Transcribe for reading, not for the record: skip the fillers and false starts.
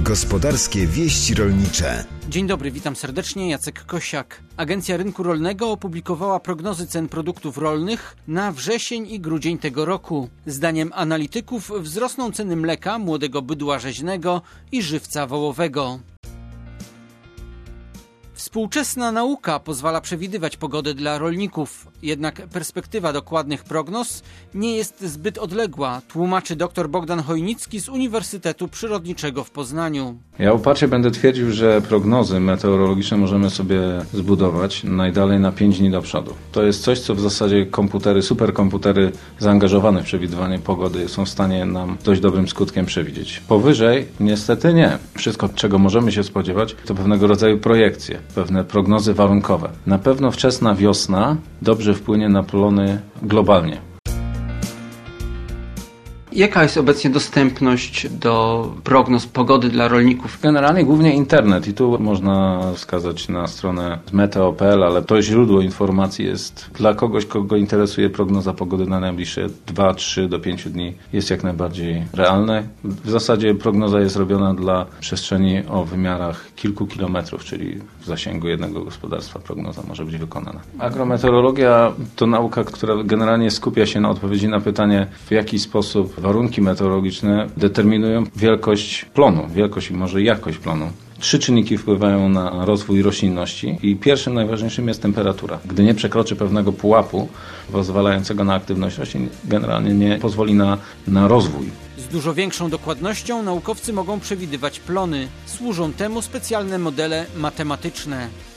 Gospodarskie wieści rolnicze. Dzień dobry, witam serdecznie, Jacek Kosiak. Agencja Rynku Rolnego opublikowała prognozy cen produktów rolnych na wrzesień i grudzień tego roku. Zdaniem analityków wzrosną ceny mleka, młodego bydła rzeźnego i żywca wołowego. Współczesna nauka pozwala przewidywać pogodę dla rolników, jednak perspektywa dokładnych prognoz nie jest zbyt odległa, tłumaczy dr Bogdan Chojnicki z Uniwersytetu Przyrodniczego w Poznaniu. Ja uparcie będę twierdził, że prognozy meteorologiczne możemy sobie zbudować najdalej na 5 dni do przodu. To jest coś, co w zasadzie superkomputery zaangażowane w przewidywanie pogody są w stanie nam dość dobrym skutkiem przewidzieć. Powyżej niestety nie. Wszystko, czego możemy się spodziewać, to pewnego rodzaju projekcje, pewne prognozy warunkowe. Na pewno wczesna wiosna dobrze wpłynie na plony globalnie. Jaka jest obecnie dostępność do prognoz pogody dla rolników? Generalnie głównie internet i tu można wskazać na stronę meteo.pl, ale to źródło informacji jest dla kogoś, kogo interesuje prognoza pogody na najbliższe 2, 3 do 5 dni jest jak najbardziej realne. W zasadzie prognoza jest robiona dla przestrzeni o wymiarach kilku kilometrów, czyli w zasięgu jednego gospodarstwa prognoza może być wykonana. Agrometeorologia to nauka, która generalnie skupia się na odpowiedzi na pytanie, w jaki sposób warunki meteorologiczne determinują wielkość plonu, wielkość i może jakość plonu. 3 czynniki wpływają na rozwój roślinności i pierwszym najważniejszym jest temperatura. Gdy nie przekroczy pewnego pułapu pozwalającego na aktywność roślin, generalnie nie pozwoli na rozwój. Z dużo większą dokładnością naukowcy mogą przewidywać plony. Służą temu specjalne modele matematyczne.